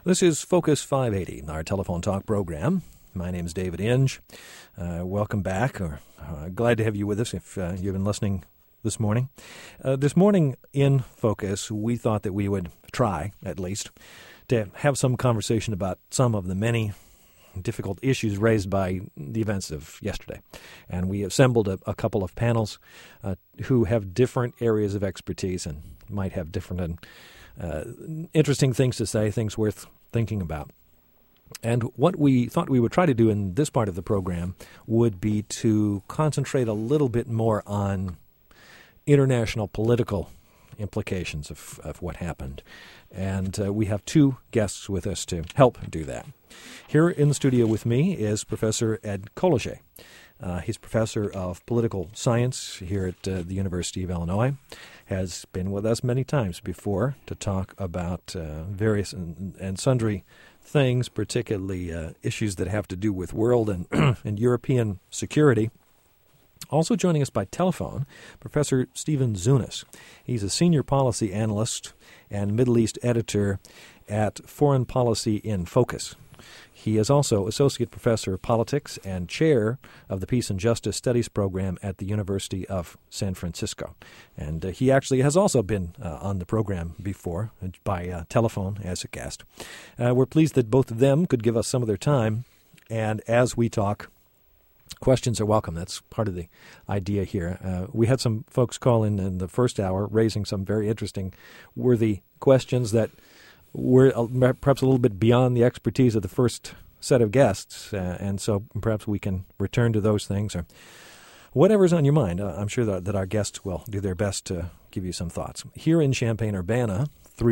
This is Focus 580, our telephone talk program. My name is David Inge. Welcome back. Glad to have you with us if you've been listening this morning. This morning in Focus, we thought that we would try, at least, to have some conversation about some of the many difficult issues raised by the events of yesterday. And we assembled a couple of panels who have different areas of expertise and might have different and interesting things to say, things worth thinking about. And what we thought we would try to do in this part of the program would be to concentrate a little bit more on international political implications of what happened. And we have two guests with us to help do that. Here in the studio with me is Professor Ed Koliszey. He's professor of political science here at the University of Illinois, has been with us many times before to talk about various and sundry things, particularly issues that have to do with world and, and European security. Also joining us by telephone, Professor Stephen Zunes. He's a senior policy analyst and Middle East editor at Foreign Policy in Focus. He is also Associate Professor of Politics and Chair of the Peace and Justice Studies Program at the University of San Francisco. And he actually has also been on the program before by telephone as a guest. We're pleased that both of them could give us some of their time. And as we talk, questions are welcome. That's part of the idea here. We had some folks call in the first hour raising some very interesting, worthy questions that were perhaps a little bit beyond the expertise of the first set of guests, and so perhaps we can return to those things or whatever's on your mind. I'm sure that our guests will do their best to give you some thoughts. Here in Champaign-Urbana,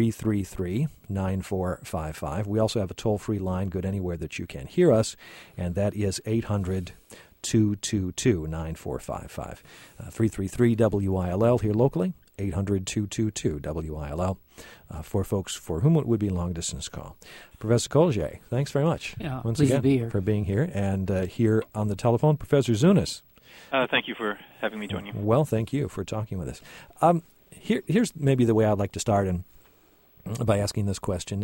333-9455. We also have a toll-free line good anywhere that you can hear us, and that is 800-222-9455. 333-WILL here locally, 800-222-WILL. For folks for whom it would be a long-distance call. Professor Koliszey, thanks very much once again to be here. For being here. And here on the telephone, Professor Zunes. Thank you for having me join you. Well, thank you for talking with us. Here's maybe the way I'd like to start by asking this question.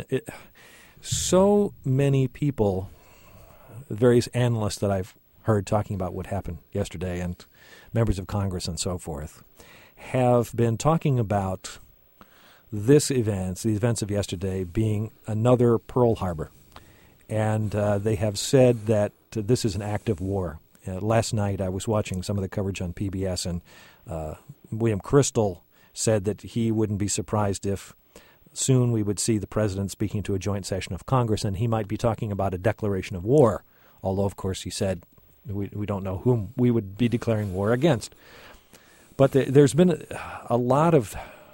So many people, various analysts that I've heard talking about what happened yesterday and members of Congress and so forth, have been talking about the events of yesterday, being another Pearl Harbor. And they have said that this is an act of war. Last night I was watching some of the coverage on PBS, and William Kristol said that he wouldn't be surprised if soon we would see the president speaking to a joint session of Congress, and he might be talking about a declaration of war, although, of course, he said we don't know whom we would be declaring war against. But there's been a lot of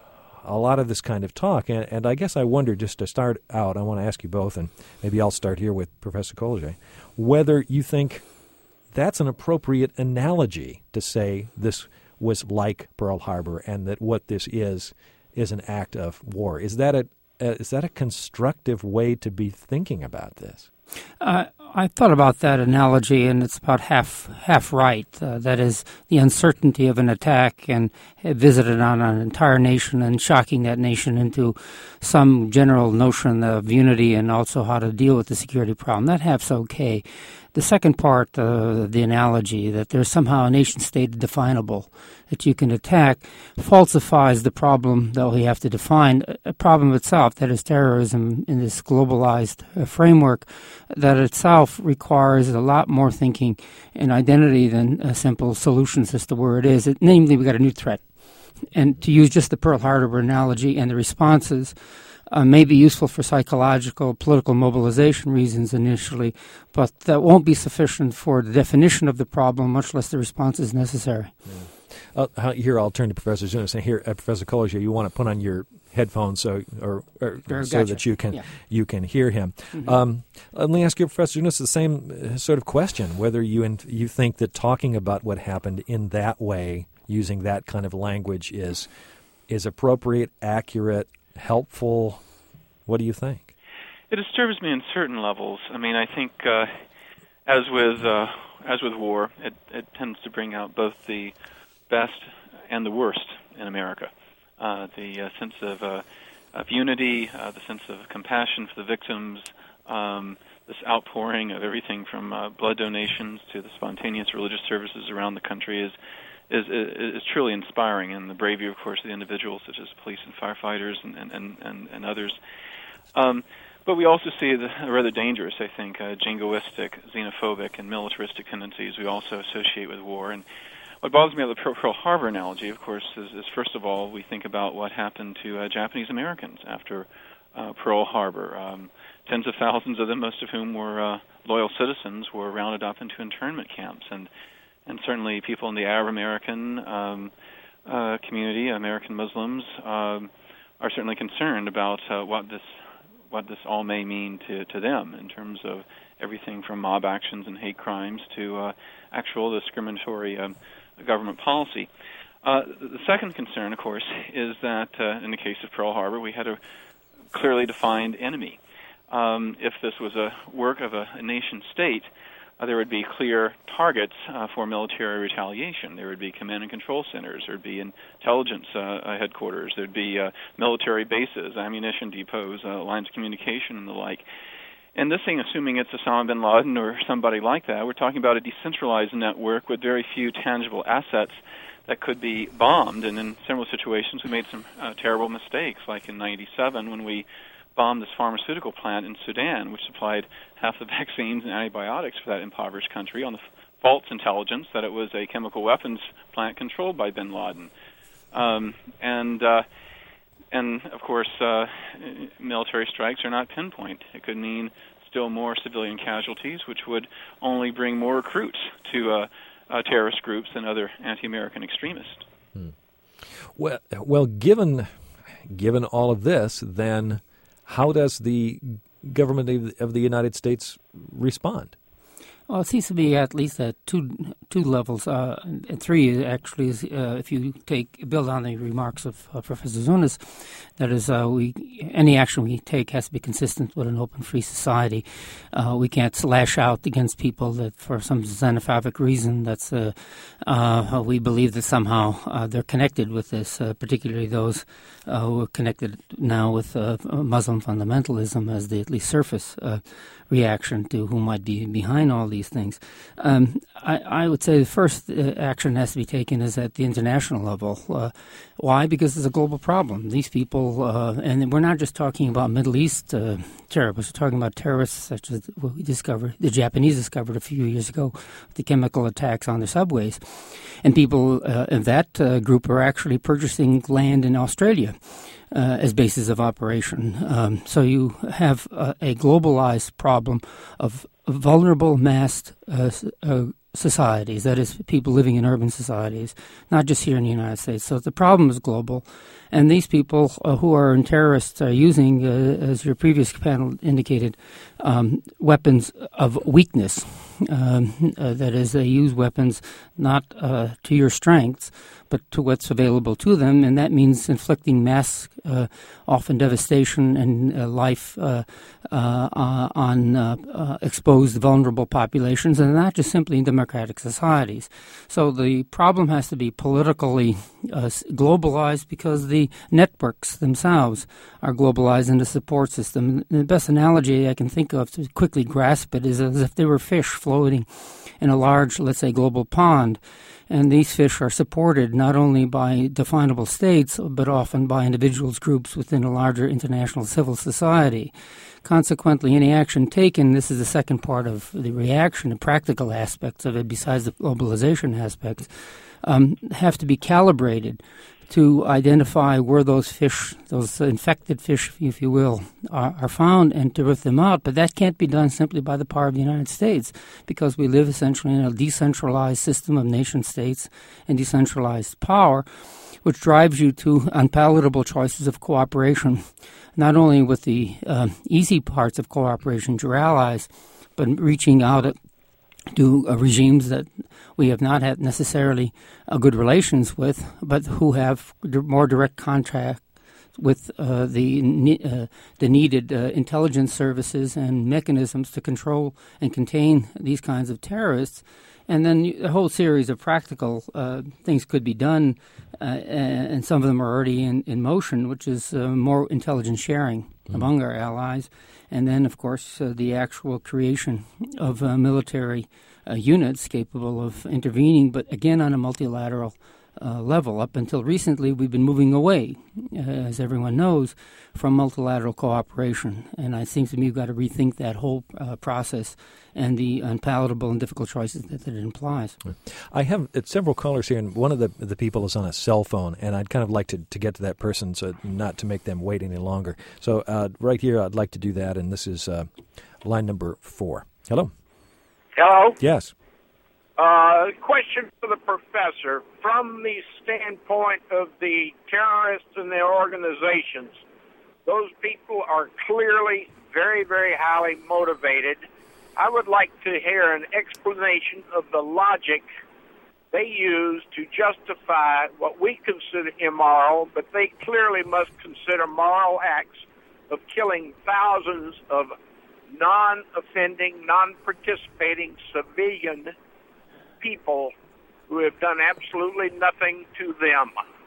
this kind of talk, and I guess I wonder, just to start out, I want to ask you both, and maybe I'll start here with Professor Koliszey, whether you think that's an appropriate analogy to say this was like Pearl Harbor and that what this is an act of war. Is that a constructive way to be thinking about this? I thought about that analogy, and it's about half right. That is, the uncertainty of an attack and visited on an entire nation and shocking that nation into some general notion of unity and also how to deal with the security problem. That half's okay. The second part of the analogy, that there's somehow a nation-state definable that you can attack, falsifies the problem that we have to define, a problem itself, that is terrorism in this globalized framework, that itself requires a lot more thinking and identity than simple solutions as to where it is. Namely, we got a new threat. And to use just the Pearl Harbor analogy and the responses, may be useful for psychological, political mobilization reasons initially, but that won't be sufficient for the definition of the problem, much less the response is necessary. Yeah. Here, I'll turn to Professor Zunes. And here, Professor Koliszey, you want to put on your headphones so that you can hear him. Mm-hmm. Let me ask you, Professor Zunes, the same sort of question: whether you think that talking about what happened in that way, using that kind of language, is appropriate, accurate, helpful. What do you think? It disturbs me in certain levels. I mean, I think as with war, it tends to bring out both the best and the worst in America. The sense of of unity, the sense of compassion for the victims, this outpouring of everything from blood donations to the spontaneous religious services around the country is truly inspiring, and the bravery, of course, of the individuals such as police and firefighters and others. But we also see the rather dangerous, I think, jingoistic, xenophobic, and militaristic tendencies we also associate with war. And what bothers me about the Pearl Harbor analogy, of course, is first of all, we think about what happened to Japanese Americans after Pearl Harbor. Tens of thousands of them, most of whom were loyal citizens, were rounded up into internment camps. And certainly people in the Arab American community, American Muslims, are certainly concerned about what this all may mean to them in terms of everything from mob actions and hate crimes to actual discriminatory government policy. The second concern, of course, is that in the case of Pearl Harbor, we had a clearly defined enemy. If this was a work of a nation-state, there would be clear targets for military retaliation. There would be command and control centers. There would be intelligence headquarters. There would be military bases, ammunition depots, lines of communication, and the like. And this thing, assuming it's Osama bin Laden or somebody like that, we're talking about a decentralized network with very few tangible assets that could be bombed. And in several situations, we made some terrible mistakes, like in '97 when we bombed this pharmaceutical plant in Sudan, which supplied half the vaccines and antibiotics for that impoverished country on the false intelligence that it was a chemical weapons plant controlled by bin Laden. And of course, military strikes are not pinpoint. It could mean still more civilian casualties, which would only bring more recruits to terrorist groups and other anti-American extremists. Well, given all of this, then how does the government of the United States respond? Well, it seems to be at least at two levels. And three, actually, is if you build on the remarks of Professor Zunas, that is, any action we take has to be consistent with an open, free society. We can't lash out against people that, for some xenophobic reason, we believe that somehow they're connected with this, particularly those who are connected now with Muslim fundamentalism as the at least surface reaction to who might be behind all these things. I would say the first action has to be taken is at the international level. Why? Because it's a global problem. These people, and we're not just talking about Middle East terrorists, we're talking about terrorists such as what the Japanese discovered a few years ago, the chemical attacks on the subways. And people in that group are actually purchasing land in Australia as basis of operation. So you have a globalized problem of vulnerable massed societies, that is, people living in urban societies, not just here in the United States. So the problem is global. And these people who are terrorists are using, as your previous panel indicated, weapons of weakness. That is, they use weapons not to your strengths, but to what's available to them, and that means inflicting mass, often devastation and life on exposed, vulnerable populations, and not just simply in democratic societies. So the problem has to be politically globalized because the networks themselves are globalized in the support system. And the best analogy I can think of to quickly grasp it is as if they were fish floating in a large, let's say, global pond. And these fish are supported not only by definable states, but often by individuals, groups within a larger international civil society. Consequently, any action taken, this is the second part of the reaction, the practical aspects of it, besides the globalization aspects, have to be calibrated to identify where those fish, those infected fish, if you will, are found and to root them out. But that can't be done simply by the power of the United States because we live essentially in a decentralized system of nation states and decentralized power, which drives you to unpalatable choices of cooperation, not only with the easy parts of cooperation to your allies, but reaching out to regimes that we have not had necessarily good relations with, but who have more direct contact with the needed intelligence services and mechanisms to control and contain these kinds of terrorists. And then a whole series of practical things could be done, and some of them are already in motion, which is more intelligence sharing among our allies. And then, of course, the actual creation of military units capable of intervening, but again on a multilateral level. Up until recently, we've been moving away, as everyone knows, from multilateral cooperation. And I think to me, we've got to rethink that whole process and the unpalatable and difficult choices that it implies. I have several callers here, and one of the people is on a cell phone, and I'd kind of like to get to that person, so not to make them wait any longer. So right here, I'd like to do that, and this is line number 4. Hello. Hello? Yes. Question for the professor. From the standpoint of the terrorists and their organizations, those people are clearly very, very highly motivated. I would like to hear an explanation of the logic they use to justify what we consider immoral, but they clearly must consider moral acts of killing thousands of non-offending, non-participating civilian people who have done absolutely nothing to them.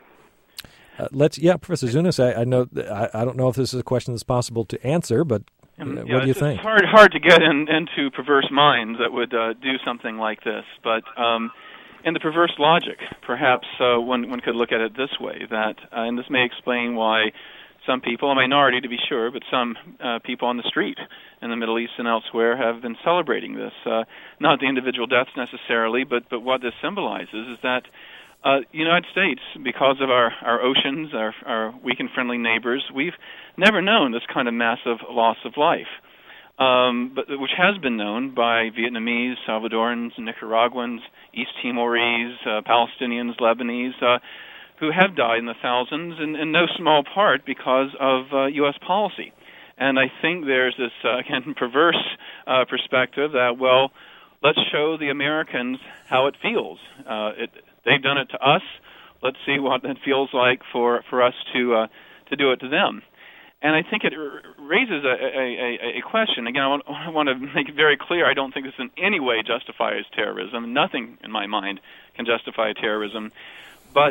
Professor Zunas, I know I don't know if this is a question that's possible to answer, but what do you think? It's hard to get into perverse minds that would do something like this, but in the perverse logic, perhaps one could look at it this way, that, and this may explain why some people, a minority to be sure, but some people on the street in the Middle East and elsewhere have been celebrating this. Not the individual deaths necessarily, but what this symbolizes is that the United States, because of our oceans, our weak and friendly neighbors, we've never known this kind of massive loss of life, but which has been known by Vietnamese, Salvadorans, Nicaraguans, East Timorese, Palestinians, Lebanese, who have died in the thousands, in no small part because of U.S. policy. And I think there's this, again, perverse perspective that, well, let's show the Americans how it feels. They've done it to us. Let's see what it feels like for us to do it to them. And I think it raises a question. Again, I want to make it very clear, I don't think this in any way justifies terrorism. Nothing in my mind can justify terrorism. But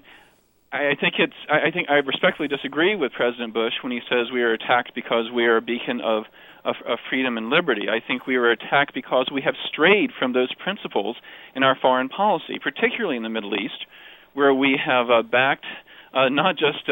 I think I respectfully disagree with President Bush when he says we are attacked because we are a beacon of freedom and liberty. I think we are attacked because we have strayed from those principles in our foreign policy, particularly in the Middle East, where we have backed not just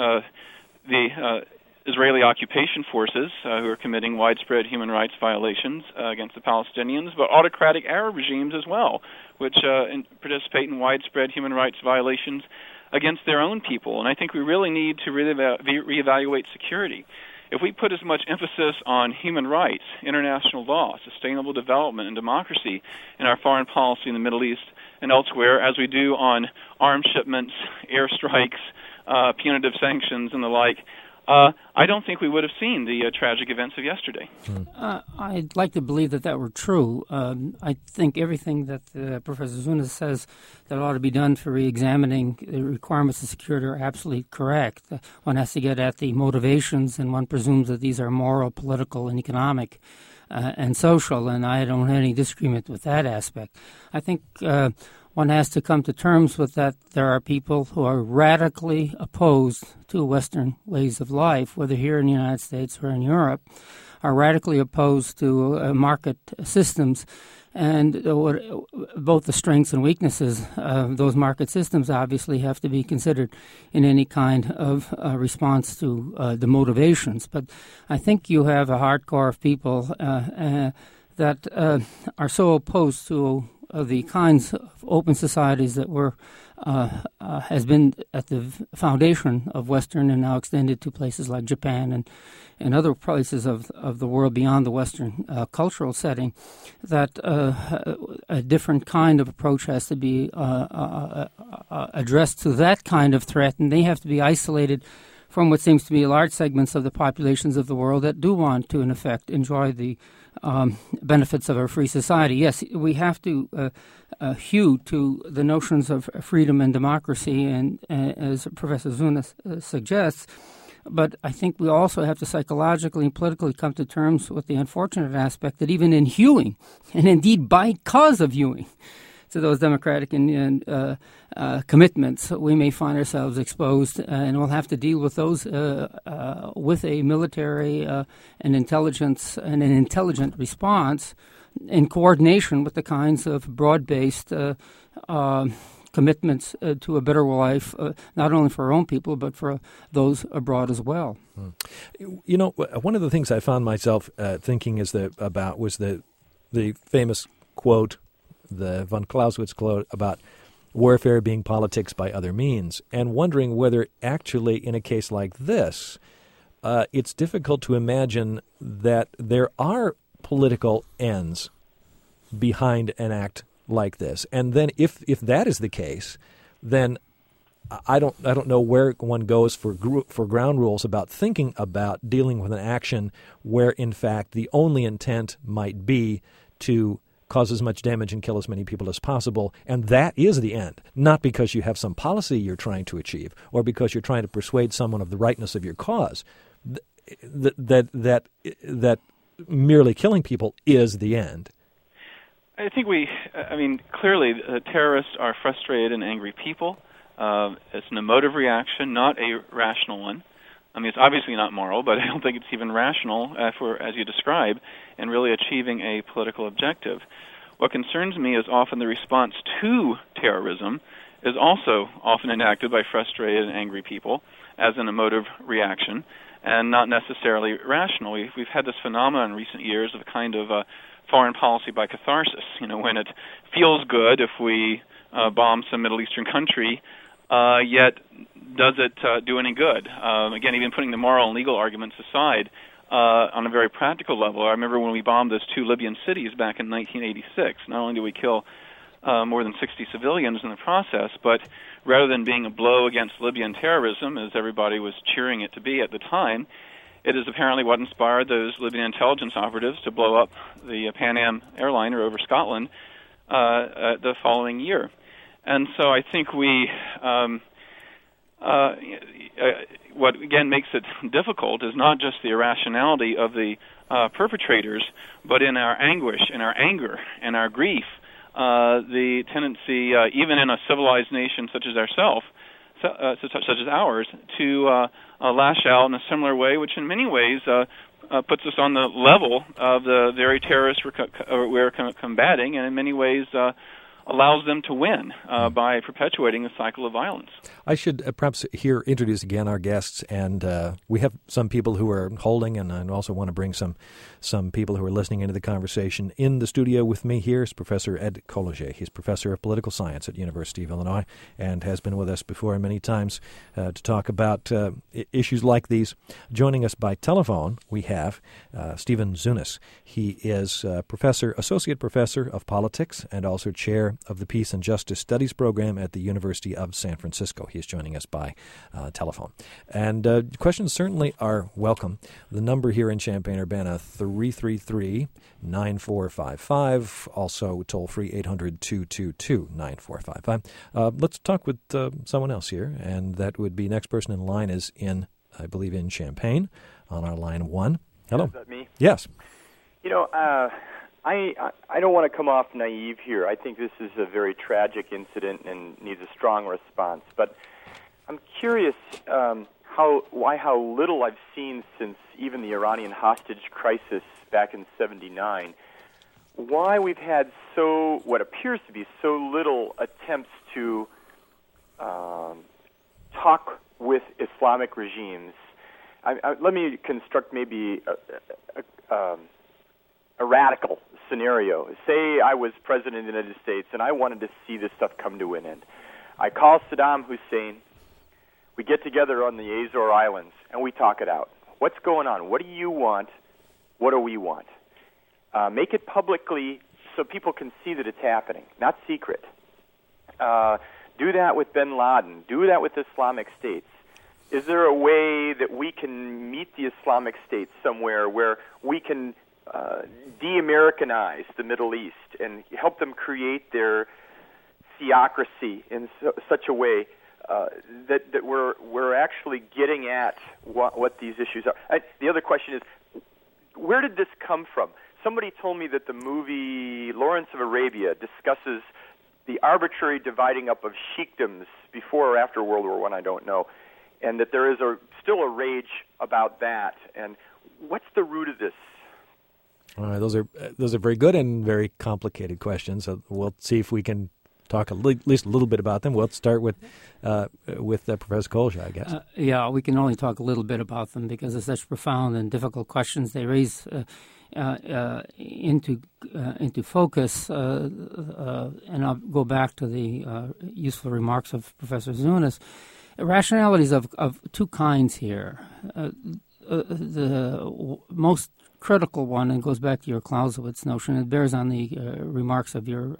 the Israeli occupation forces who are committing widespread human rights violations against the Palestinians, but autocratic Arab regimes as well, which participate in widespread human rights violations against their own people. And I think we really need to reevaluate security. If we put as much emphasis on human rights, international law, sustainable development, and democracy in our foreign policy in the Middle East and elsewhere as we do on arms shipments, airstrikes, punitive sanctions, and the like, I don't think we would have seen the tragic events of yesterday. I'd like to believe that were true. I think everything that Professor Zunas says that ought to be done for re-examining the requirements of security are absolutely correct. One has to get at the motivations, and one presumes that these are moral, political, and economic and social, and I don't have any disagreement with that aspect. I think one has to come to terms with that there are people who are radically opposed to Western ways of life, whether here in the United States or in Europe, are radically opposed to market systems. And both the strengths and weaknesses of those market systems obviously have to be considered in any kind of response to the motivations. But I think you have a hardcore of people that are so opposed to the kinds of open societies that has been at the foundation of Western and now extended to places like Japan and other places of the world beyond the Western cultural setting, that a different kind of approach has to be addressed to that kind of threat, and they have to be isolated from what seems to be large segments of the populations of the world that do want to, in effect, enjoy the benefits of a free society. Yes, we have to hew to the notions of freedom and democracy, and as Professor Zunas suggests, but I think we also have to psychologically and politically come to terms with the unfortunate aspect that even in hewing, and indeed because of hewing to those democratic and commitments, we may find ourselves exposed, and we'll have to deal with those with a military and intelligence and an intelligent response in coordination with the kinds of broad-based commitments to a better life, not only for our own people, but for those abroad as well. You know, one of the things I found myself thinking about was the famous quote, the von Clausewitz quote about warfare being politics by other means, and wondering whether actually in a case like this, it's difficult to imagine that there are political ends behind an act like this. And then if that is the case, then I don't know where one goes for ground rules about thinking about dealing with an action where, in fact, the only intent might be to cause as much damage and kill as many people as possible, and that is the end, not because you have some policy you're trying to achieve or because you're trying to persuade someone of the rightness of your cause. That merely killing people is the end. I think clearly terrorists are frustrated and angry people. It's an emotive reaction, not a rational one. I mean, it's obviously not moral, but I don't think it's even rational as you describe, in really achieving a political objective. What concerns me is often the response to terrorism is also often enacted by frustrated and angry people as an emotive reaction and not necessarily rational. We've had this phenomenon in recent years of a kind of foreign policy by catharsis, when it feels good if we bomb some Middle Eastern country, yet does it do any good? Again, even putting the moral and legal arguments aside, on a very practical level, I remember when we bombed those 2 Libyan cities back in 1986, not only did we kill more than 60 civilians in the process, but rather than being a blow against Libyan terrorism, as everybody was cheering it to be at the time, it is apparently what inspired those Libyan intelligence operatives to blow up the Pan Am airliner over Scotland the following year. And so I think what again makes it difficult is not just the irrationality of the perpetrators, but in our anguish, in our anger, and our grief, the tendency, even in a civilized nation such as ourselves, such as ours, to lash out in a similar way, which in many ways puts us on the level of the very terrorists we're combating, and in many ways allows them to win by perpetuating a cycle of violence. I should perhaps here introduce again our guests, and we have some people who are holding, and I also want to bring some people who are listening into the conversation. In the studio with me here is Professor Ed Colliget. He's Professor of Political Science at University of Illinois and has been with us before many times to talk about issues like these. Joining us by telephone, we have Stephen Zunas. He is Associate Professor of Politics and also Chair of the Peace and Justice Studies Program at the University of San Francisco. He is joining us by telephone. And questions certainly are welcome. The number here in Champaign-Urbana, 333-9455, also toll-free 800-222-9455. Let's talk with someone else here, and that would be next person in line is I believe in Champaign, on our line 1. Hello. Is that me? Yes. I don't want to come off naive here. I think this is a very tragic incident and needs a strong response. But I'm curious how little I've seen since even the Iranian hostage crisis back in '79. Why we've had what appears to be so little attempts to talk with Islamic regimes. Let me construct maybe a radical scenario. Say I was president of the United States and I wanted to see this stuff come to an end. I call Saddam Hussein. We get together on the Azores Islands and we talk it out. What's going on? What do you want? What do we want? Make it publicly so people can see that it's happening, not secret. Do that with bin Laden. Do that with Islamic states. Is there a way that we can meet the Islamic State somewhere where we can de-Americanize the Middle East and help them create their theocracy in such a way that we're actually getting at what these issues are? The other question is, where did this come from? Somebody told me that the movie Lawrence of Arabia discusses the arbitrary dividing up of sheikdoms before or after World War I don't know, and that there is still a rage about that. And what's the root of this? Those are very good and very complicated questions. So we'll see if we can talk at least a little bit about them. We'll start with Professor Kolja, I guess. Yeah, we can only talk a little bit about them because they're such profound and difficult questions. They raise into focus, and I'll go back to the useful remarks of Professor Zunas. Rationalities of two kinds here. The most critical one, and goes back to your Clausewitz notion, it bears on the remarks of your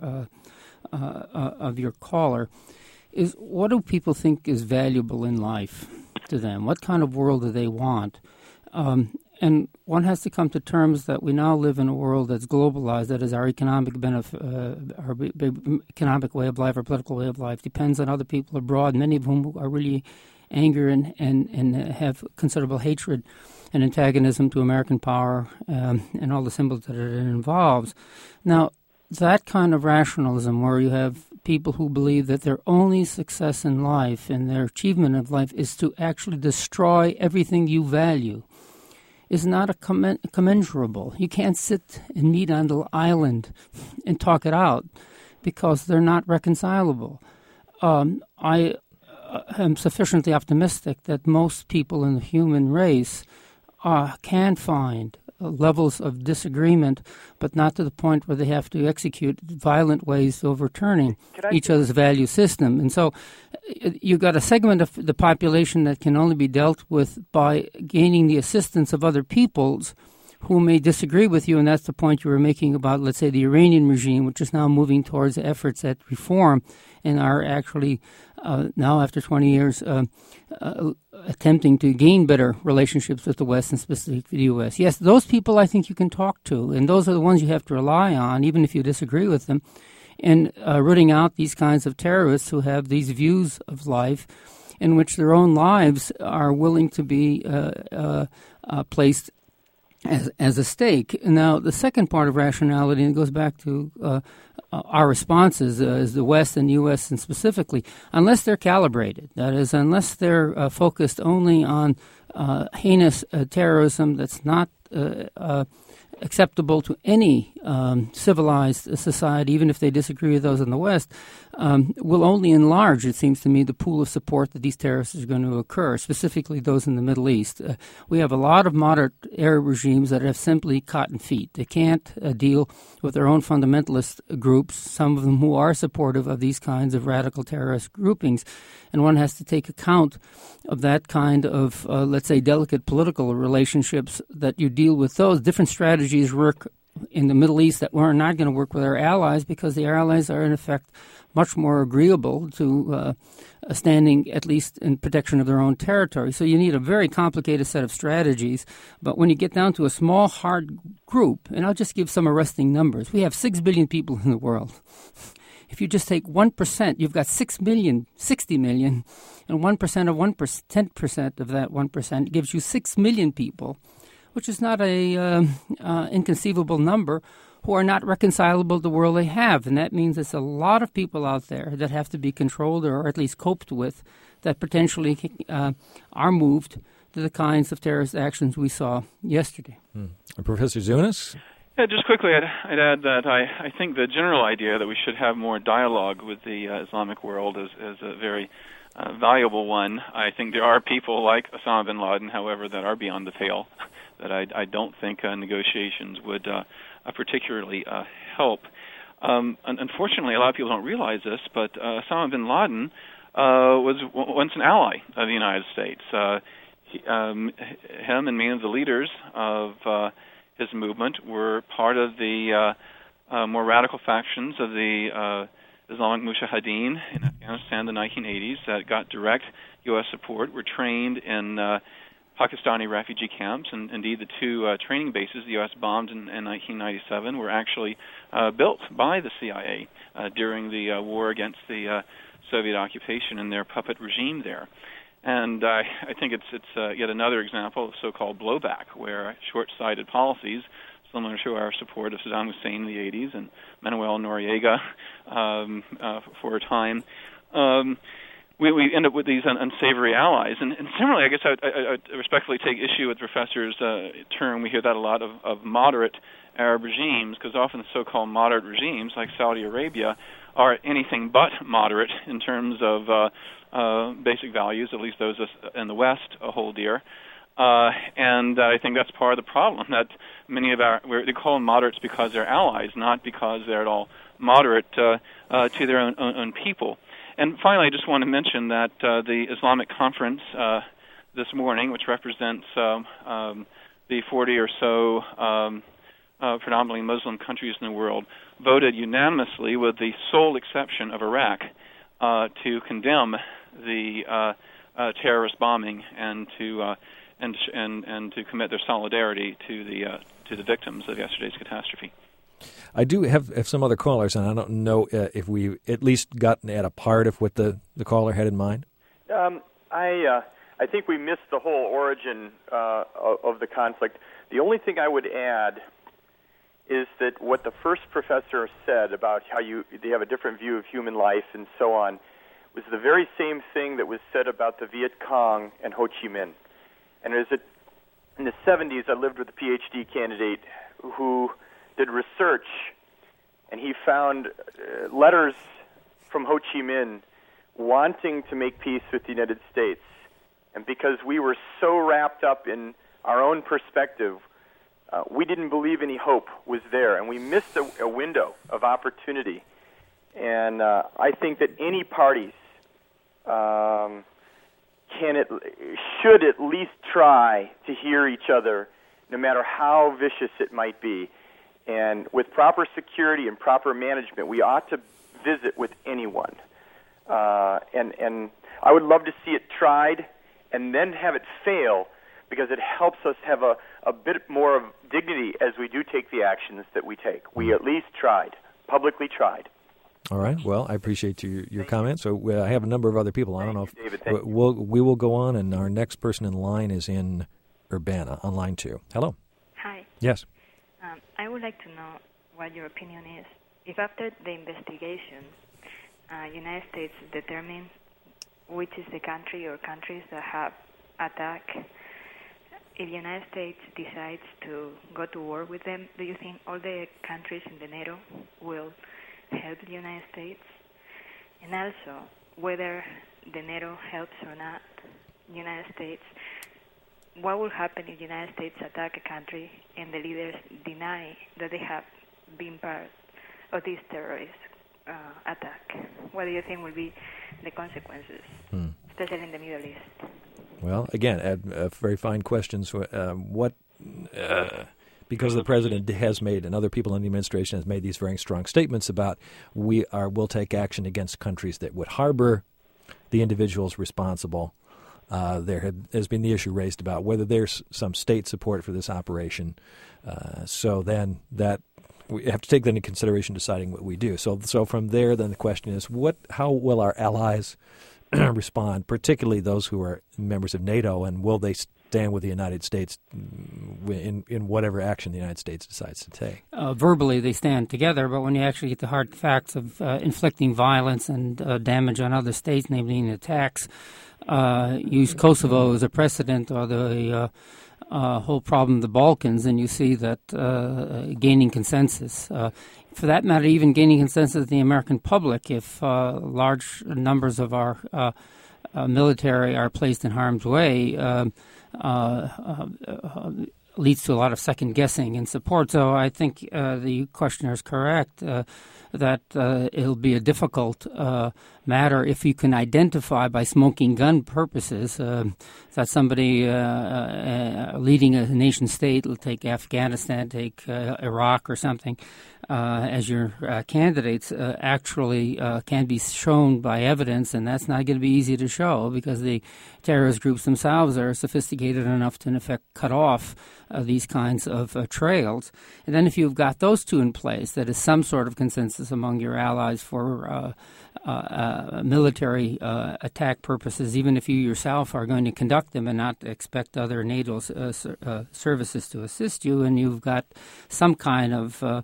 caller, is what do people think is valuable in life to them? What kind of world do they want? And one has to come to terms that we now live in a world that's globalized, that is our economic our economic way of life, our political way of life depends on other people abroad, many of whom are really angry and have considerable hatred and antagonism to American power and all the symbols that it involves. Now, that kind of rationalism where you have people who believe that their only success in life and their achievement of life is to actually destroy everything you value is not a commensurable. You can't sit and meet on the island and talk it out because they're not reconcilable. I am sufficiently optimistic that most people in the human race can find levels of disagreement, but not to the point where they have to execute violent ways of overturning each other's value system. And so you've got a segment of the population that can only be dealt with by gaining the assistance of other peoples who may disagree with you, and that's the point you were making about, let's say, the Iranian regime, which is now moving towards efforts at reform and are actually now, after 20 years, attempting to gain better relationships with the West and specifically the U.S. Yes, those people I think you can talk to, and those are the ones you have to rely on, even if you disagree with them, in rooting out these kinds of terrorists who have these views of life in which their own lives are willing to be placed as a stake. Now, the second part of rationality, and it goes back to our responses as the West and U.S. and specifically, unless they're calibrated, that is, unless they're focused only on heinous terrorism that's not acceptable to any civilized society, even if they disagree with those in the West, will only enlarge, it seems to me, the pool of support that these terrorists are going to occur, specifically those in the Middle East. We have a lot of moderate Arab regimes that have simply cotton feet. They can't deal with their own fundamentalist groups, some of them who are supportive of these kinds of radical terrorist groupings, and one has to take account of that kind of, let's say, delicate political relationships that you deal with. Those different strategies work in the Middle East that we're not going to work with our allies because the allies are, in effect, much more agreeable to standing, at least in protection of their own territory. So you need a very complicated set of strategies. But when you get down to a small, hard group, and I'll just give some arresting numbers. We have 6 billion people in the world. If you just take 1%, you've got 6 million, 60 million, and 1% of 1%, 10% of that 1% gives you 6 million people, which is not a inconceivable number, who are not reconcilable to the world they have. And that means there's a lot of people out there that have to be controlled or at least coped with that potentially are moved to the kinds of terrorist actions we saw yesterday. Professor Zunas? Yeah, just quickly, I'd add that I think the general idea that we should have more dialogue with the Islamic world is a very valuable one. I think there are people like Osama bin Laden, however, that are beyond the pale, that I don't think negotiations would particularly help. Unfortunately, a lot of people don't realize this, but Osama bin Laden was once an ally of the United States. Him and many of the leaders of his movement were part of the more radical factions of the Islamic Mujahideen in Afghanistan in the 1980s that got direct U.S. support, were trained in Pakistani refugee camps, and indeed the two training bases the U.S. bombed in 1997 were actually built by the CIA during the war against the Soviet occupation and their puppet regime there. And I think it's yet another example of so-called blowback, where short-sighted policies, similar to our support of Saddam Hussein in the 80s and Manuel Noriega for a time, we end up with these unsavory allies. And similarly, I guess I respectfully take issue with the professor's term. We hear that a lot of moderate Arab regimes, because often the so-called moderate regimes, like Saudi Arabia, are anything but moderate in terms of basic values, at least those in the West hold dear. And I think that's part of the problem, that many of they call them moderates because they're allies, not because they're at all moderate to their own people. And finally, I just want to mention that the Islamic Conference this morning, which represents the 40 or so predominantly Muslim countries in the world, voted unanimously, with the sole exception of Iraq, to condemn the terrorist bombing and to commit their solidarity to the victims of yesterday's catastrophe. I do have some other callers, and I don't know if we at least gotten at a part of what the caller had in mind. I think we missed the whole origin of the conflict. The only thing I would add is that what the first professor said about how they have a different view of human life and so on was the very same thing that was said about the Viet Cong and Ho Chi Minh. And in the 70s, I lived with a PhD candidate who did research, and he found letters from Ho Chi Minh wanting to make peace with the United States. And because we were so wrapped up in our own perspective, we didn't believe any hope was there, and we missed a window of opportunity. And I think that any parties should at least try to hear each other, no matter how vicious it might be. And with proper security and proper management, we ought to visit with anyone. And I would love to see it tried and then have it fail, because it helps us have a bit more of dignity as we do take the actions that we take. We at least tried, publicly tried. All right. Well, I appreciate your comments. So I have a number of other people. I don't know if David, we will go on, and our next person in line is in Urbana on line 2. Hello. Hi. Yes. I would like to know what your opinion is. If after the investigation, United States determine which is the country or countries that have attacked, if the United States decides to go to war with them, do you think all the countries in the NATO will help the United States? And also, whether the NATO helps or not the United States, what will happen if the United States attack a country and the leaders deny that they have been part of this terrorist attack? What do you think will be the consequences, especially in the Middle East? Well, again, very fine questions. Because the president has made, and other people in the administration has made these very strong statements about we'll take action against countries that would harbor the individuals responsible. There has been the issue raised about whether there's some state support for this operation. So then that we have to take that into consideration deciding what we do. So from there, then the question is, how will our allies respond, particularly those who are members of NATO, and will they stand with the United States in whatever action the United States decides to take? Verbally, they stand together, but when you actually get the hard facts of inflicting violence and damage on other states, namely in attacks, use Kosovo as a precedent, or the whole problem of the Balkans, and you see that gaining consensus. For that matter, even gaining consensus in the American public, if large numbers of our military are placed in harm's way, leads to a lot of second guessing and support. So I think the questioner is correct that it'll be a difficult matter if you can identify by smoking gun purposes that somebody leading a nation state, take Afghanistan, take Iraq or something, as your candidates actually can be shown by evidence, and that's not going to be easy to show because the terrorist groups themselves are sophisticated enough to, in effect, cut off these kinds of trails. And then if you've got those two in place, that is some sort of consensus among your allies for military attack purposes, even if you yourself are going to conduct them and not expect other NATO services to assist you, and you've got some kind of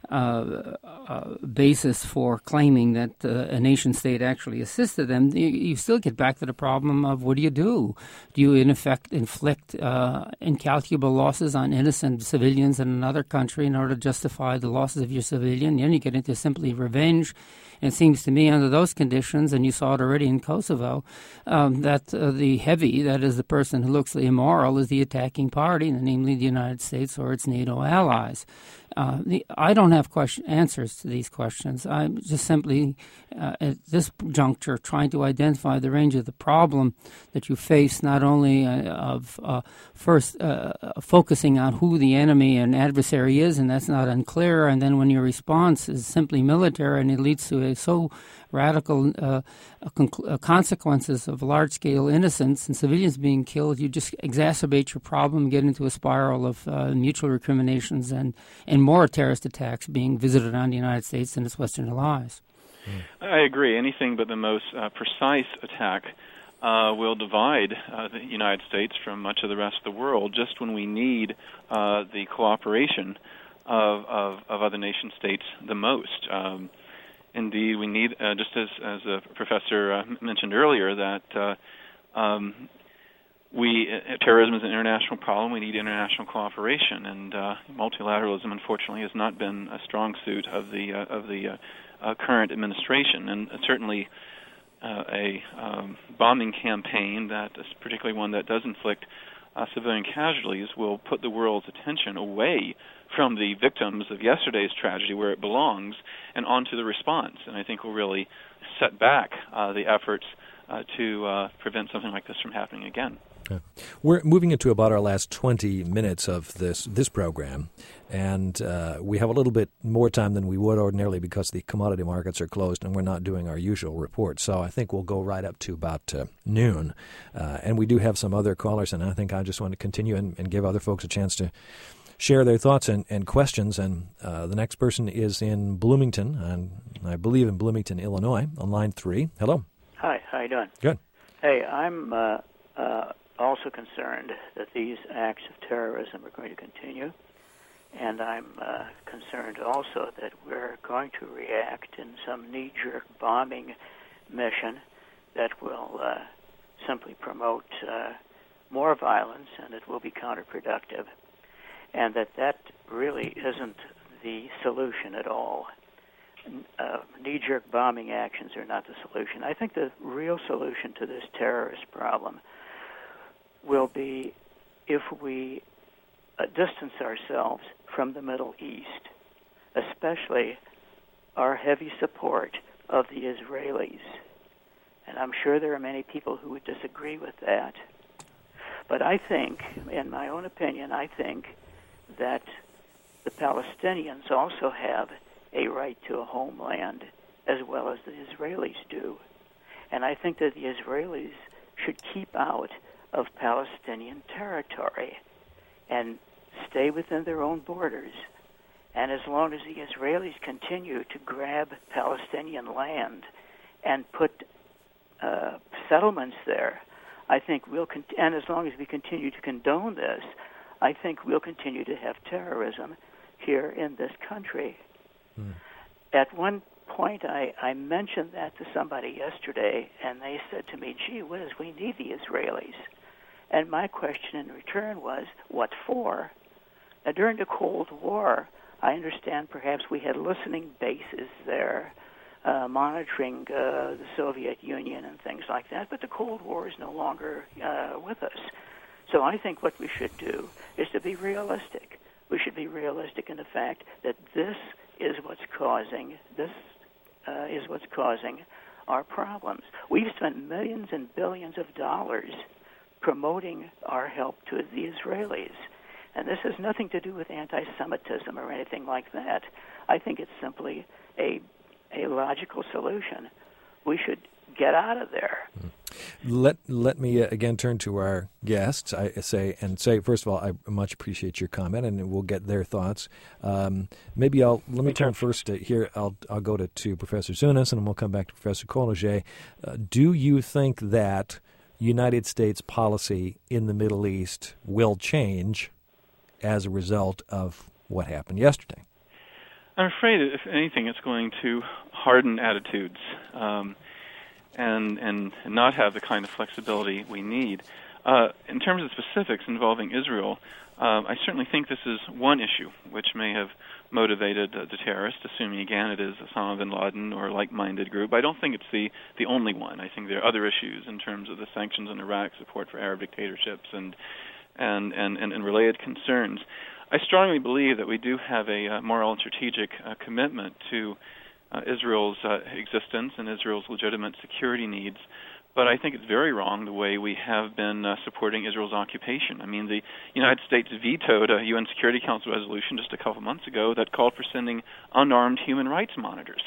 basis for claiming that a nation state actually assisted them, you still get back to the problem of what do you do? Do you, in effect, inflict incalculable losses on innocent civilians in another country in order to justify the losses of your civilian? Then you get into simply revenge. And it seems to me under those conditions, and you saw it already in Kosovo, that the heavy, that is the person who looks immoral, is the attacking party, namely the United States or its NATO allies. I don't have answers to these questions. I'm just simply, at this juncture, trying to identify the range of the problem that you face, not only of first focusing on who the enemy and adversary is, and that's not unclear, and then when your response is simply military and it leads to so radical consequences of large-scale innocence and civilians being killed, you just exacerbate your problem, get into a spiral of mutual recriminations and more terrorist attacks being visited on the United States and its Western allies. I agree. Anything but the most precise attack will divide the United States from much of the rest of the world just when we need the cooperation of other nation states the most. Indeed, we need, just as a professor mentioned earlier, that terrorism is an international problem. We need international cooperation, and multilateralism, unfortunately, has not been a strong suit of the current administration, and certainly a bombing campaign, particularly one that does inflict civilian casualties, will put the world's attention away from the victims of yesterday's tragedy, where it belongs, and onto the response. And I think will really set back the efforts to prevent something like this from happening again. Yeah. We're moving into about our last 20 minutes of this program, and we have a little bit more time than we would ordinarily because the commodity markets are closed and we're not doing our usual report. So I think we'll go right up to about noon. And we do have some other callers, and I think I just want to continue and give other folks a chance to share their thoughts and questions. And the next person is in Bloomington, and I believe in Bloomington, Illinois, on line 3. Hello. Hi, how you doing? Good. Hey, I'm also concerned that these acts of terrorism are going to continue, and I'm concerned also that we're going to react in some knee-jerk bombing mission that will simply promote more violence, and it will be counterproductive, and that really isn't the solution at all. Knee-jerk bombing actions are not the solution. I think the real solution to this terrorist problem will be if we distance ourselves from the Middle East, especially our heavy support of the Israelis. And I'm sure there are many people who would disagree with that. But I think, in my own opinion, I think that the Palestinians also have a right to a homeland as well as the Israelis do. And I think that the Israelis should keep out of Palestinian territory and stay within their own borders. And as long as the Israelis continue to grab Palestinian land and put settlements there, I think and as long as we continue to condone this, I think we'll continue to have terrorism here in this country. At one point, I mentioned that to somebody yesterday, and they said to me, gee whiz, we need the Israelis. And my question in return was, what for? Now, during the Cold War, I understand perhaps we had listening bases there, monitoring the Soviet Union and things like that, but the Cold War is no longer with us. So I think what we should do is to be realistic. We should be realistic in the fact that this is what's causing our problems. We've spent millions and billions of dollars promoting our help to the Israelis. And this has nothing to do with anti-Semitism or anything like that. I think it's simply a logical solution. We should get out of there. Let me again turn to our guests. I say first of all, I much appreciate your comment, and we'll get their thoughts. Let me turn first here. I'll go to Professor Zunas, and then we'll come back to Professor Kolege. Do you think that United States policy in the Middle East will change as a result of what happened yesterday? I'm afraid, if anything, it's going to harden attitudes and not have the kind of flexibility we need. In terms of specifics involving Israel, I certainly think this is one issue which may have motivated the terrorists, assuming, again, it is Osama bin Laden or a like-minded group. I don't think it's the only one. I think there are other issues in terms of the sanctions in Iraq, support for Arab dictatorships, and related concerns. I strongly believe that we do have a moral and strategic commitment to Israel's existence and Israel's legitimate security needs, but I think it's very wrong the way we have been supporting Israel's occupation. I mean, the United States vetoed a UN Security Council resolution just a couple months ago that called for sending unarmed human rights monitors.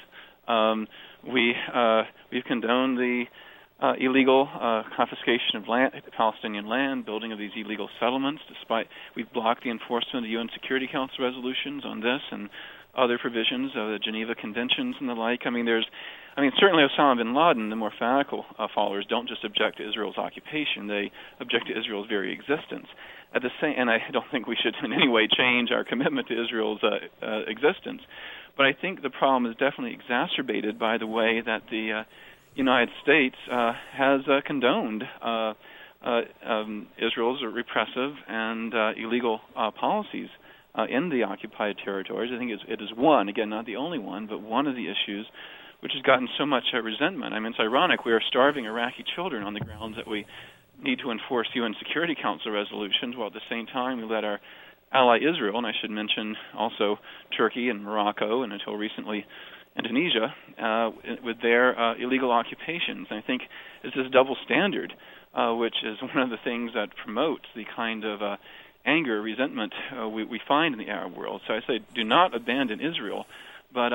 We've condoned the illegal confiscation of land, Palestinian land, building of these illegal settlements. Despite we've blocked the enforcement of the UN Security Council resolutions on this and other provisions of the Geneva Conventions and the like. Certainly Osama bin Laden, the more fanatical followers, don't just object to Israel's occupation; they object to Israel's very existence. And I don't think we should in any way change our commitment to Israel's existence. But I think the problem is definitely exacerbated by the way that the United States has condoned Israel's repressive and illegal policies in the occupied territories. I think it is one, again, not the only one, but one of the issues which has gotten so much resentment. I mean, it's ironic. We are starving Iraqi children on the grounds that we need to enforce UN Security Council resolutions, while at the same time we let our ally Israel, and I should mention also Turkey and Morocco, and until recently Indonesia, with their illegal occupations. And I think it's this double standard, which is one of the things that promotes the kind of anger, resentment we find in the Arab world. So I say, do not abandon Israel. But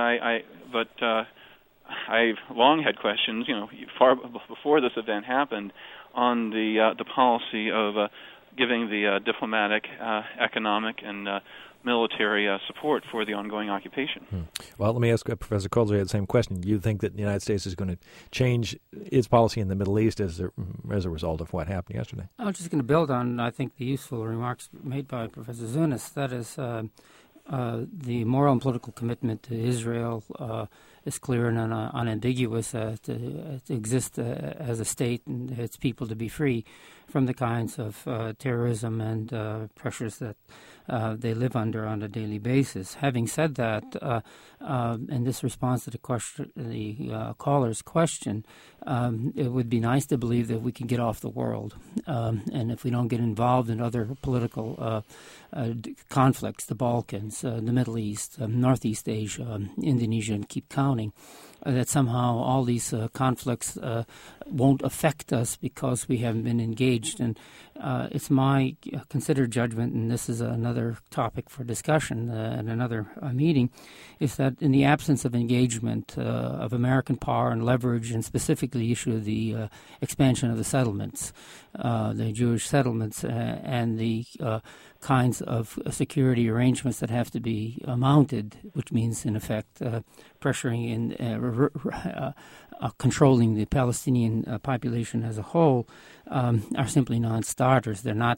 I've long had questions, far before this event happened, on the policy of giving the diplomatic, economic, and military support for the ongoing occupation. Well, let me ask Professor Kolege the same question. Do you think that the United States is going to change its policy in the Middle East as a result of what happened yesterday? I'm just going to build on, I think, the useful remarks made by Professor Zunas. That is, the moral and political commitment to Israel is clear and unambiguous to exist as a state and its people to be free from the kinds of terrorism and pressures that they live under on a daily basis. Having said that, in this response to the question, the caller's question, it would be nice to believe that we can get off the world, and if we don't get involved in other political conflicts, the Balkans, the Middle East, Northeast Asia, Indonesia, and keep counting, that somehow all these conflicts won't affect us because we haven't been engaged. And it's my considered judgment, and this is another topic for discussion in another meeting, is that in the absence of engagement of American power and leverage, and specifically the issue of the expansion of the settlements, the Jewish settlements, and the kinds of security arrangements that have to be mounted, which means, in effect, pressuring and controlling the Palestinian population as a whole, are simply non-starters. They're not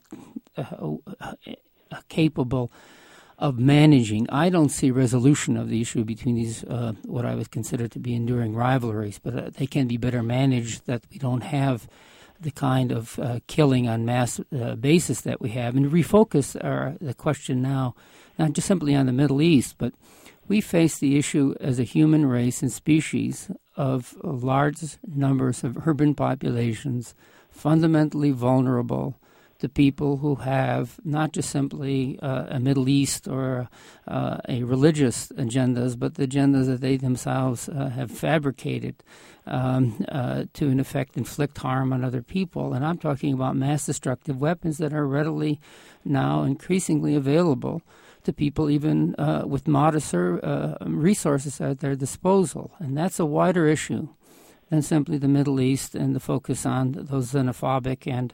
capable of managing. I don't see resolution of the issue between these, what I would consider to be enduring rivalries, but they can be better managed, that we don't have the kind of killing on mass basis that we have, and refocus the question now, not just simply on the Middle East, but we face the issue as a human race and species of large numbers of urban populations, fundamentally vulnerable to people who have not just simply a Middle East or a religious agendas, but the agendas that they themselves have fabricated to, in effect, inflict harm on other people. And I'm talking about mass destructive weapons that are readily now increasingly available to people even with modest resources at their disposal. And that's a wider issue than simply the Middle East and the focus on those xenophobic and,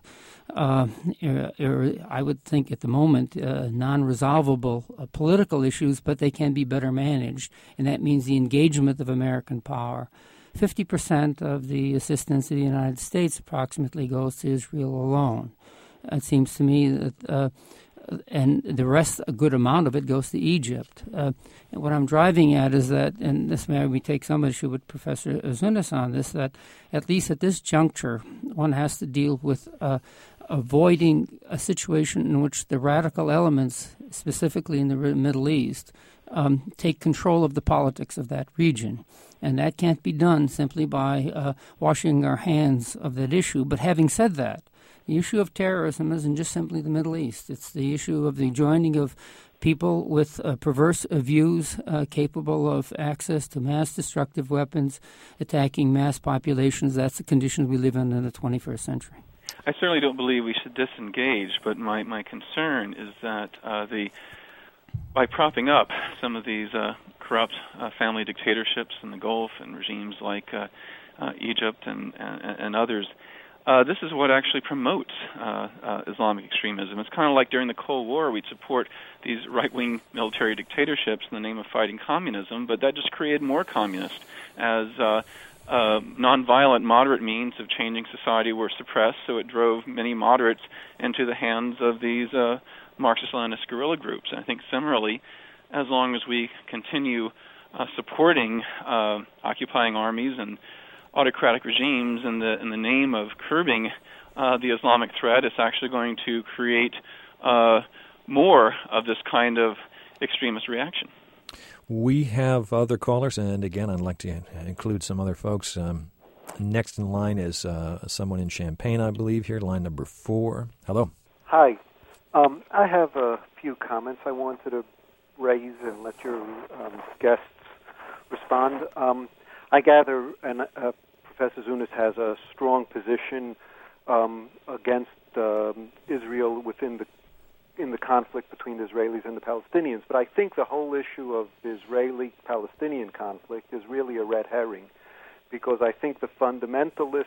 I would think at the moment, non-resolvable political issues, but they can be better managed. And that means the engagement of American power. 50% of the assistance to the United States approximately goes to Israel alone. It seems to me that and the rest, a good amount of it, goes to Egypt. And what I'm driving at is that, and this may we take some issue with Professor Zunas on this, that at least at this juncture, one has to deal with avoiding a situation in which the radical elements, specifically in the Middle East, take control of the politics of that region. And that can't be done simply by washing our hands of that issue. But having said that, the issue of terrorism isn't just simply the Middle East. It's the issue of the joining of people with perverse views capable of access to mass destructive weapons, attacking mass populations. That's the conditions we live in the 21st century. I certainly don't believe we should disengage, but my concern is that by propping up some of these corrupt family dictatorships in the Gulf and regimes like Egypt and others, this is what actually promotes Islamic extremism. It's kind of like during the Cold War, we'd support these right-wing military dictatorships in the name of fighting communism, but that just created more communists as nonviolent, moderate means of changing society were suppressed, so it drove many moderates into the hands of these Marxist-Leninist guerrilla groups. And I think similarly, as long as we continue supporting occupying armies and autocratic regimes in the name of curbing the Islamic threat, it's actually going to create more of this kind of extremist reaction. We have other callers, and again, I'd like to include some other folks. Next in line is someone in Champaign, I believe, here, line number 4. Hello. Hi. I have a few comments I wanted to raise and let your guests respond. I gather, and Professor Zunas has a strong position against Israel in the conflict between the Israelis and the Palestinians. But I think the whole issue of the Israeli-Palestinian conflict is really a red herring, because I think the fundamentalist,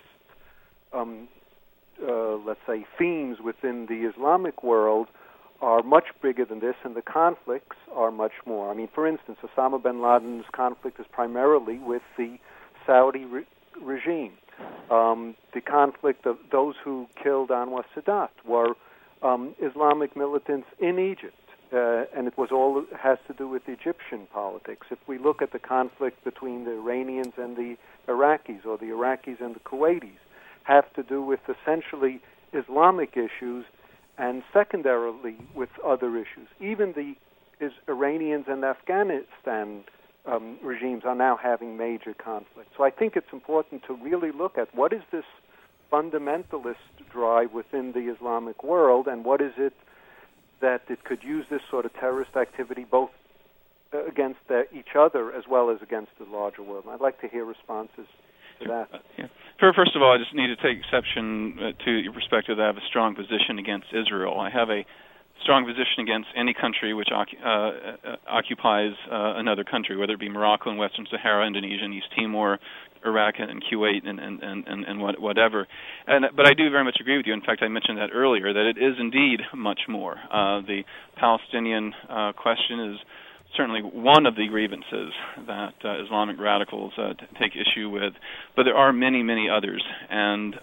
let's say, themes within the Islamic world are much bigger than this, and the conflicts are much more. I mean, for instance, Osama bin Laden's conflict is primarily with the Saudi regime. The conflict of those who killed Anwar Sadat were Islamic militants in Egypt, and it was all has to do with Egyptian politics. If we look at the conflict between the Iranians and the Iraqis, or the Iraqis and the Kuwaitis, have to do with essentially Islamic issues, and secondarily with other issues. Even the Iranians and Afghanistan regimes are now having major conflicts. So I think it's important to really look at what is this fundamentalist drive within the Islamic world, and what is it that it could use this sort of terrorist activity both against each other as well as against the larger world. And I'd like to hear responses to that. Yeah. First of all, I just need to take exception to your perspective that I have a strong position against Israel. I have a strong position against any country which occupies another country, whether it be Morocco and Western Sahara, Indonesia and East Timor, Iraq and Kuwait and whatever. But I do very much agree with you. In fact, I mentioned that earlier, that it is indeed much more. The Palestinian question is certainly one of the grievances that Islamic radicals take issue with, but there are many, many others. And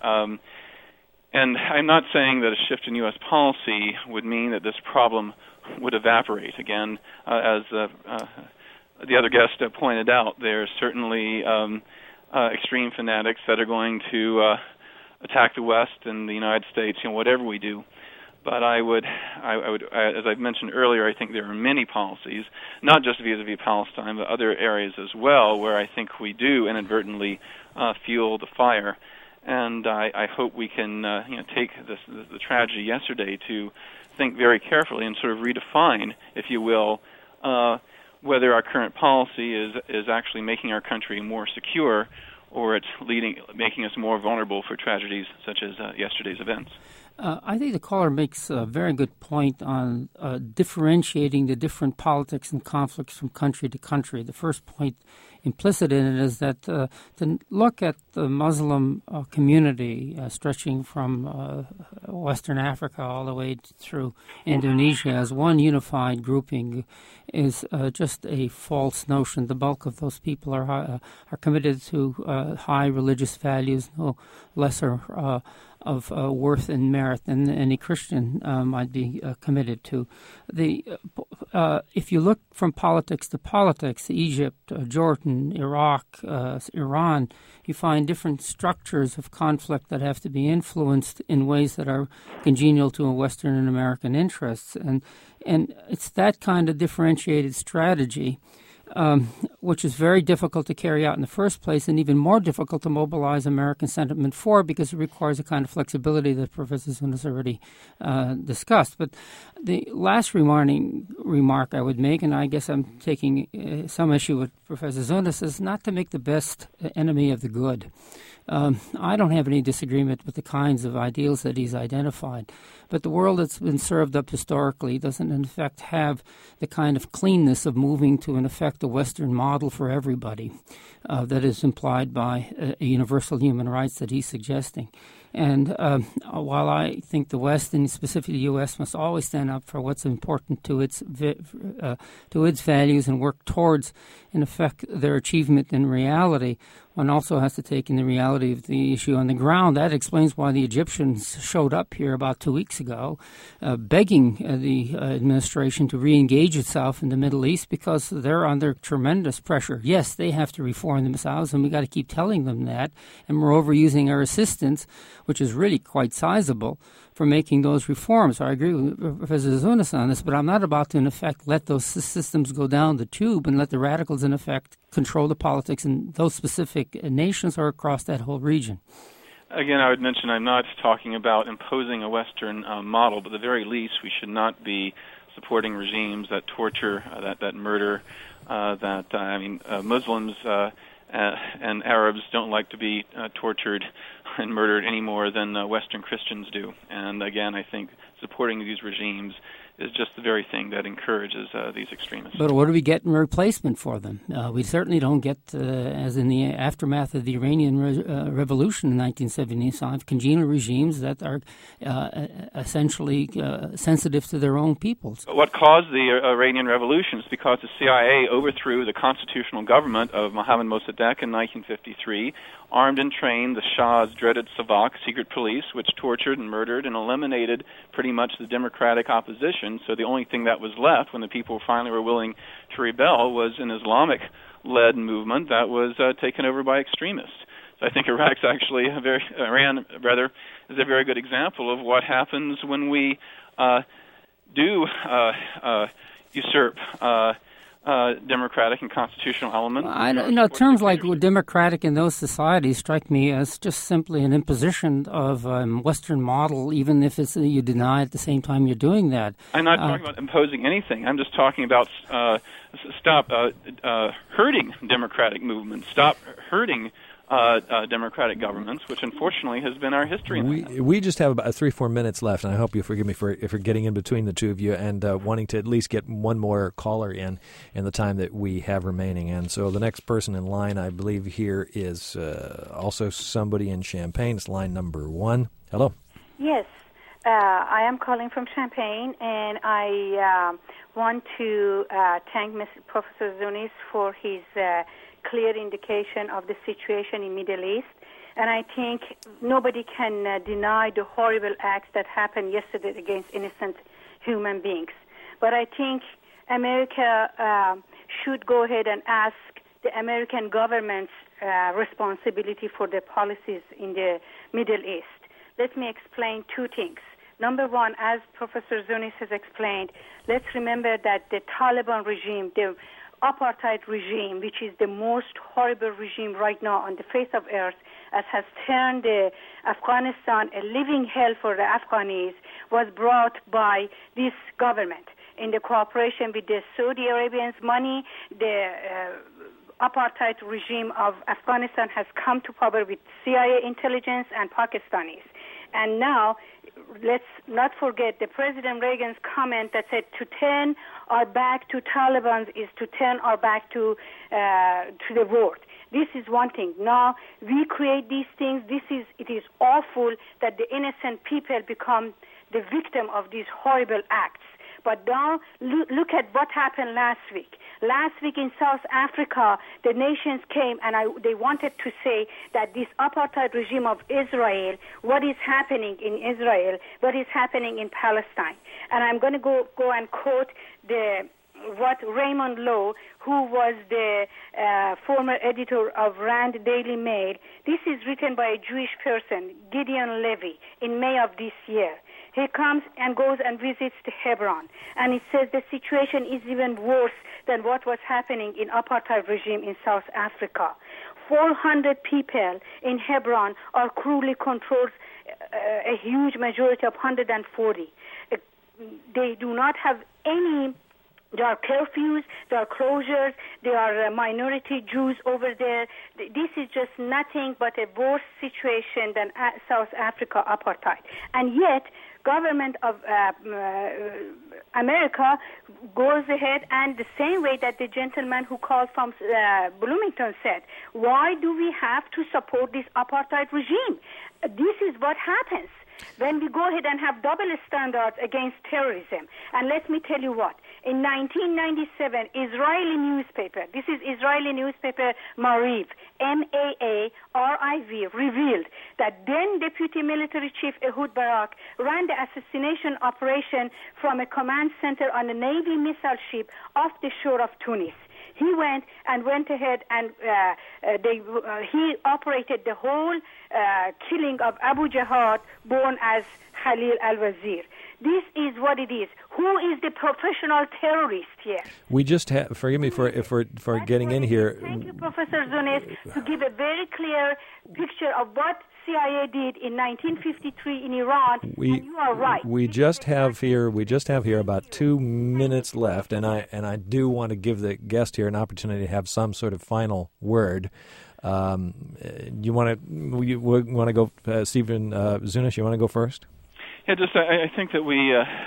I'm not saying that a shift in U.S. policy would mean that this problem would evaporate. Again, as the other guest pointed out, there are certainly extreme fanatics that are going to attack the West and the United States, whatever we do. But I would, as I've mentioned earlier, I think there are many policies, not just vis-a-vis Palestine, but other areas as well, where I think we do inadvertently fuel the fire. And I hope we can take the tragedy yesterday to think very carefully and sort of redefine, if you will, whether our current policy is actually making our country more secure, or it's making us more vulnerable for tragedies such as yesterday's events. I think the caller makes a very good point on differentiating the different politics and conflicts from country to country. The first point implicit in it is that to look at the Muslim community stretching from Western Africa all the way through Indonesia as one unified grouping is just a false notion. The bulk of those people are committed to high religious values, no lesser of worth and merit than any Christian might be committed to. If you look from politics to politics, Egypt, Jordan, Iraq, Iran, you find different structures of conflict that have to be influenced in ways that are congenial to Western and American interests. And it's that kind of differentiated strategy which is very difficult to carry out in the first place and even more difficult to mobilize American sentiment for because it requires a kind of flexibility that Professor Zunis already discussed. But the last remark I would make, and I guess I'm taking some issue with Professor Zunis, is not to make the best enemy of the good. I don't have any disagreement with the kinds of ideals that he's identified, but the world that's been served up historically doesn't, in effect, have the kind of cleanness of moving to, in effect, a Western model for everybody that is implied by a universal human rights that he's suggesting. And while I think the West, and specifically the U.S., must always stand up for what's important to its values and work towards, in effect, their achievement in reality, one also has to take in the reality of the issue on the ground. That explains why the Egyptians showed up here about 2 weeks ago, begging the administration to re-engage itself in the Middle East because they're under tremendous pressure. Yes, they have to reform themselves, and we got to keep telling them that. And moreover, using our assistance, which is really quite sizable, for making those reforms. So I agree with Professor Zunis on this, but I'm not about to, in effect, let those systems go down the tube and let the radicals, in effect, control the politics in those specific nations or across that whole region. Again, I would mention I'm not talking about imposing a Western model, but at the very least we should not be supporting regimes that torture, that murder, Muslims and Arabs don't like to be tortured and murdered any more than Western Christians do. And again, I think supporting these regimes is just the very thing that encourages these extremists. But what do we get in replacement for them? We certainly don't get, as in the aftermath of the Iranian Revolution in 1975, congenial regimes that are essentially sensitive to their own peoples. What caused the Iranian Revolution is because the CIA overthrew the constitutional government of Mohammad Mossadegh in 1953, armed and trained the Shah's dreaded Savak secret police, which tortured and murdered and eliminated pretty much the democratic opposition. So the only thing that was left when the people finally were willing to rebel was an Islamic-led movement that was taken over by extremists. So I think Iran is a very good example of what happens when we do usurp democratic and constitutional elements. Terms like democratic in those societies strike me as just simply an imposition of a Western model, even if it's you deny at the same time you're doing that. I'm not talking about imposing anything. I'm just talking about stop hurting democratic movements, stop hurting democratic governments, which unfortunately has been our history. We just have about 3-4 minutes left, and I hope you forgive me for getting in between the two of you and wanting to at least get one more caller in the time that we have remaining. And so the next person in line, I believe, here is also somebody in Champaign. It's line number 1. Hello. Yes. I am calling from Champaign, and I want to thank Professor Zunis for his clear indication of the situation in Middle East. And I think nobody can deny the horrible acts that happened yesterday against innocent human beings. But I think America should go ahead and ask the American government's responsibility for their policies in the Middle East. Let me explain 2 things. Number one, as Professor Zunis has explained, let's remember that the Taliban regime, the apartheid regime, which is the most horrible regime right now on the face of earth, as has turned Afghanistan a living hell for the Afghanis, was brought by this government in the cooperation with the Saudi Arabians' money. The apartheid regime of Afghanistan has come to power with CIA intelligence and Pakistanis. And now, let's not forget the President Reagan's comment that said to turn our back to Taliban is to turn our back to the world. This is one thing. Now we create these things. It is awful that the innocent people become the victim of these horrible acts. But now look at what happened last week. Last week in South Africa, the nations came and they wanted to say that this apartheid regime of Israel, what is happening in Israel, what is happening in Palestine. And I'm going to go and quote what Raymond Lowe, who was the former editor of Rand Daily Mail, this is written by a Jewish person, Gideon Levy, in May of this year. He comes and goes and visits the Hebron, and he says the situation is even worse than what was happening in apartheid regime in South Africa. 400 people in Hebron are cruelly controlled, a huge majority of 140. They do not have any. There are curfews, there are closures, there are minority Jews over there. This is just nothing but a worse situation than South Africa apartheid. And yet, government of America goes ahead, and the same way that the gentleman who called from Bloomington said, why do we have to support this apartheid regime? This is what happens when we go ahead and have double standards against terrorism. And let me tell you what. In 1997, Israeli newspaper, this is Israeli newspaper Maariv, M-A-A-R-I-V, revealed that then Deputy Military Chief Ehud Barak ran the assassination operation from a command center on a Navy missile ship off the shore of Tunis. He went ahead and he operated the whole killing of Abu Jihad, born as Khalil al-Wazir. This is what it is. Who is the professional terrorist here? We just have, forgive me for getting in here. Thank you, Professor Zunis, to give a very clear picture of what CIA did in 1953 in Iran. And you are right. We just have here about 2 minutes left, and I do want to give the guest here an opportunity to have some sort of final word. You want to go, Stephen Zunis? You want to go first? Yeah, I think that we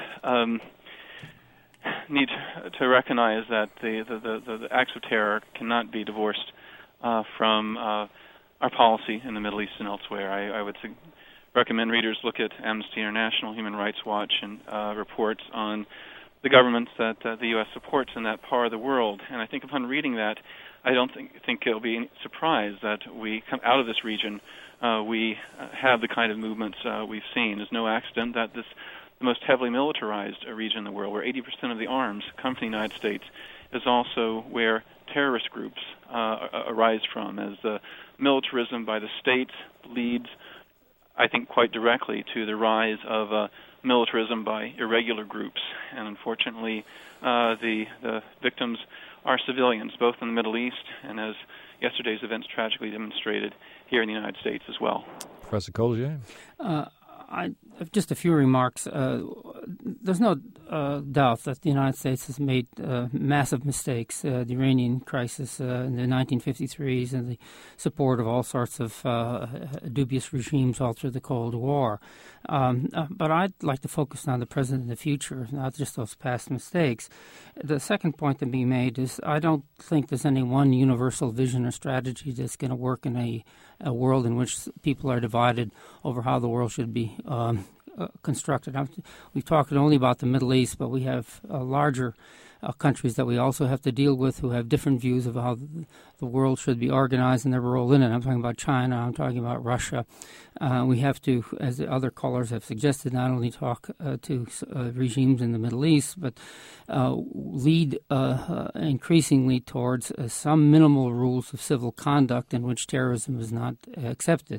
need to recognize that the acts of terror cannot be divorced from our policy in the Middle East and elsewhere. I would recommend readers look at Amnesty International, Human Rights Watch, and reports on the governments that the U.S. supports in that part of the world. And I think upon reading that, I don't think it'll be any surprise that we come out of this region. We have the kind of movements we've seen. There's no accident that the most heavily militarized region in the world, where 80% of the arms come from the United States, is also where terrorist groups arise from, as the militarism by the state leads, I think, quite directly to the rise of militarism by irregular groups. And unfortunately, the victims are civilians, both in the Middle East and, as yesterday's events tragically demonstrated, here in the United States as well. Professor Collier? Just a few remarks. There's no doubt that the United States has made massive mistakes. The Iranian crisis in the 1953s and the support of all sorts of dubious regimes all through the Cold War. But I'd like to focus on the present and the future, not just those past mistakes. The second point to be made is I don't think there's any one universal vision or strategy that's going to work in a world in which people are divided over how the world should be constructed. We've talked only about the Middle East, but we have larger countries that we also have to deal with who have different views of how the world should be organized and their role in it. I'm talking about China. I'm talking about Russia. We have to, as the other callers have suggested, not only talk to regimes in the Middle East, but lead increasingly towards some minimal rules of civil conduct in which terrorism is not accepted.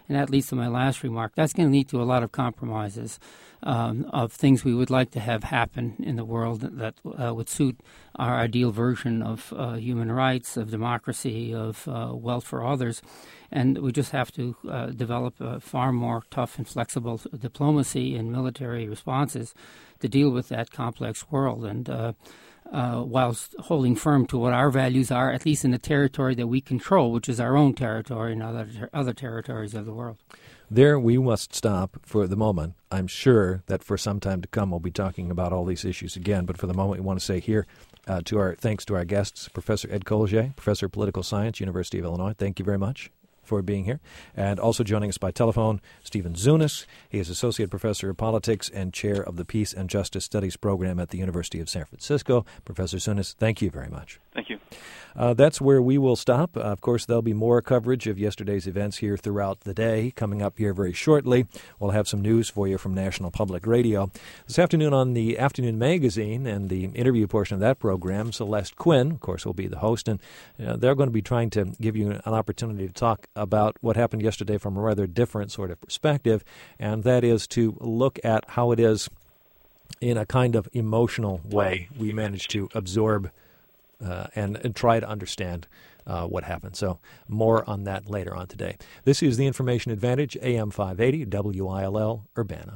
and that leads to my last remark, that's going to lead to a lot of compromises of things we would like to have happen in the world that would suit our ideal version of human rights, of democracy, of wealth for others. And we just have to develop a far more tough and flexible diplomacy and military responses to deal with that complex world. And whilst holding firm to what our values are, at least in the territory that we control, which is our own territory and other territories of the world. There we must stop for the moment. I'm sure that for some time to come we'll be talking about all these issues again, but for the moment we want to say here thanks to our guests, Professor Ed Kolidziej, Professor of Political Science, University of Illinois. Thank you very much for being here. And also joining us by telephone, Stephen Zunes. He is Associate Professor of Politics and Chair of the Peace and Justice Studies Program at the University of San Francisco. Professor Zunes, thank you very much. Thank you. That's where we will stop. Of course, there'll be more coverage of yesterday's events here throughout the day. Coming up here very shortly, we'll have some news for you from National Public Radio. This afternoon on the Afternoon Magazine and the interview portion of that program, Celeste Quinn, of course, will be the host, and they're going to be trying to give you an opportunity to talk about what happened yesterday from a rather different sort of perspective, and that is to look at how it is in a kind of emotional way we managed to absorb and try to understand what happened. So more on that later on today. This is the Information Advantage, AM 580, WILL, Urbana.